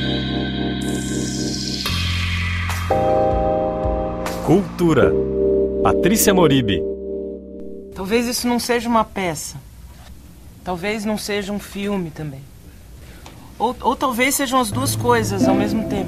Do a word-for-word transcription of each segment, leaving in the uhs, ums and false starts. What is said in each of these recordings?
Cultura. Patrícia Moribe. Talvez isso não seja uma peça. Talvez não seja um filme também. Ou, ou talvez sejam as duas coisas ao mesmo tempo.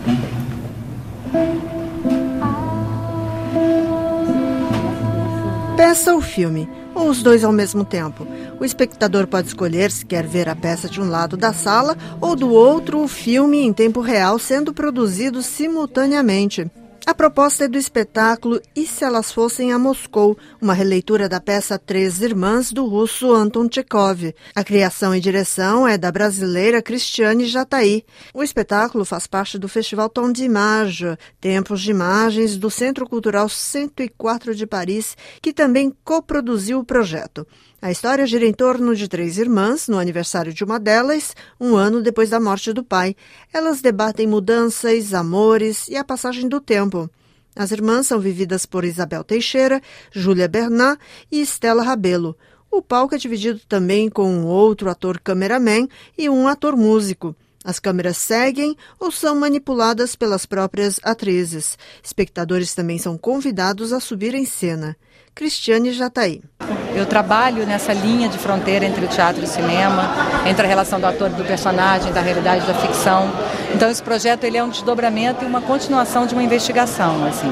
Peça ou filme, ou os dois ao mesmo tempo. O espectador pode escolher se quer ver a peça de um lado da sala ou do outro o filme em tempo real sendo produzido simultaneamente. A proposta é do espetáculo E Se Elas Fossem a Moscou, uma releitura da peça Três Irmãs, do russo Anton Tchekhov. A criação e direção é da brasileira Cristiane Jatahy. O espetáculo faz parte do Festival Temps d'Images, Tempos de Imagens, do Centro Cultural cento e quatro de Paris, que também coproduziu o projeto. A história gira em torno de três irmãs, no aniversário de uma delas, um ano depois da morte do pai. Elas debatem mudanças, amores e a passagem do tempo. As irmãs são vividas por Isabel Teixeira, Júlia Bernat e Estela Rabelo. O palco é dividido também com um outro ator cameraman e um ator músico. As câmeras seguem ou são manipuladas pelas próprias atrizes. Espectadores também são convidados a subir em cena. Cristiane Jatahy. Eu trabalho nessa linha de fronteira entre o teatro e o cinema, entre a relação do ator e do personagem, da realidade e da ficção. Então esse projeto ele é um desdobramento e uma continuação de uma investigação. Assim.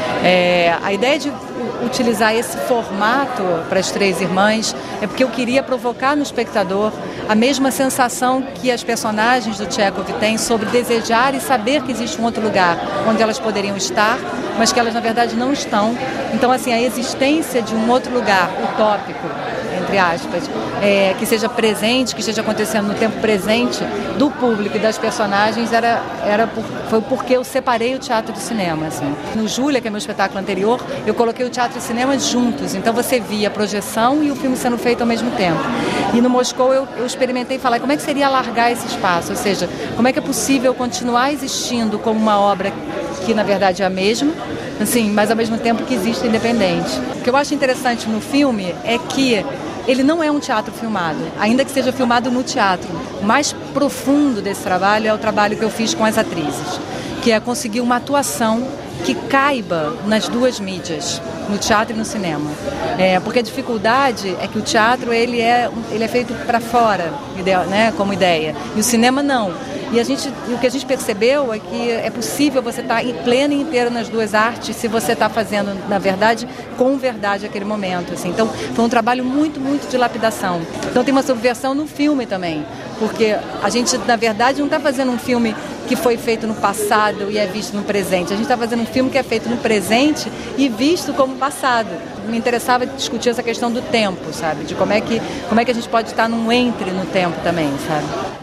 É, a ideia de utilizar esse formato para as três irmãs é porque eu queria provocar no espectador a mesma sensação que as personagens do Tchekhov têm sobre desejar e saber que existe um outro lugar onde elas poderiam estar, mas que elas na verdade não estão. Então assim, a existência de um outro lugar utópico, entre aspas, é, que seja presente, que esteja acontecendo no tempo presente do público e das personagens, era, era por, foi porque eu separei o teatro do cinema. Assim. No Júlia, que é meu espetáculo anterior, eu coloquei o teatro e o cinema juntos, então você via a projeção e o filme sendo feito ao mesmo tempo. E no Moscou eu, eu experimentei falar como é que seria alargar esse espaço, ou seja, como é que é possível continuar existindo como uma obra que na verdade é a mesma, assim, mas ao mesmo tempo que existe independente. O que eu acho interessante no filme é que ele não é um teatro filmado, ainda que seja filmado no teatro. O mais profundo desse trabalho é o trabalho que eu fiz com as atrizes, que é conseguir uma atuação que caiba nas duas mídias, no teatro e no cinema. É, porque a dificuldade é que o teatro ele é, ele é feito para fora, né, como ideia, e o cinema não. E, a gente, e o que a gente percebeu é que é possível você estar pleno e inteiro nas duas artes se você está fazendo, na verdade, com verdade aquele momento. Assim. Então, foi um trabalho muito, muito de lapidação. Então, tem uma subversão no filme também, porque a gente, na verdade, não está fazendo um filme que foi feito no passado e é visto no presente. A gente está fazendo um filme que é feito no presente e visto como passado. Me interessava discutir essa questão do tempo, sabe? De como é que, como é que a gente pode estar num entre no tempo também, sabe?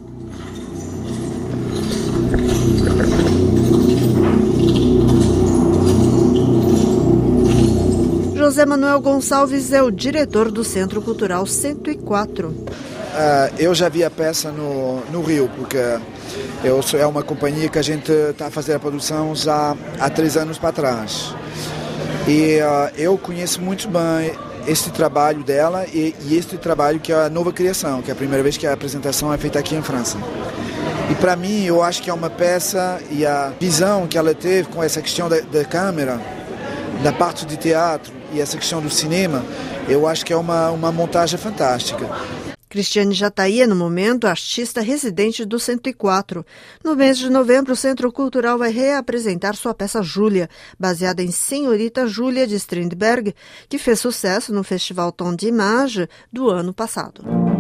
José Manuel Gonçalves é o diretor do Centro Cultural cento e quatro. Uh, eu já vi a peça no, no Rio, porque eu sou, é uma companhia que a gente está a fazer a produção já há três anos para trás. E uh, eu conheço muito bem este trabalho dela e, e este trabalho que é a nova criação, que é a primeira vez que a apresentação é feita aqui em França. E para mim, eu acho que é uma peça e a visão que ela teve com essa questão da, da câmera, da parte de teatro e essa questão do cinema, eu acho que é uma, uma montagem fantástica. Cristiane Jatahy é, no momento, artista residente do cento e quatro. No mês de novembro, o Centro Cultural vai reapresentar sua peça Júlia, baseada em Senhorita Júlia de Strindberg, que fez sucesso no Festival Temps d'Images do ano passado.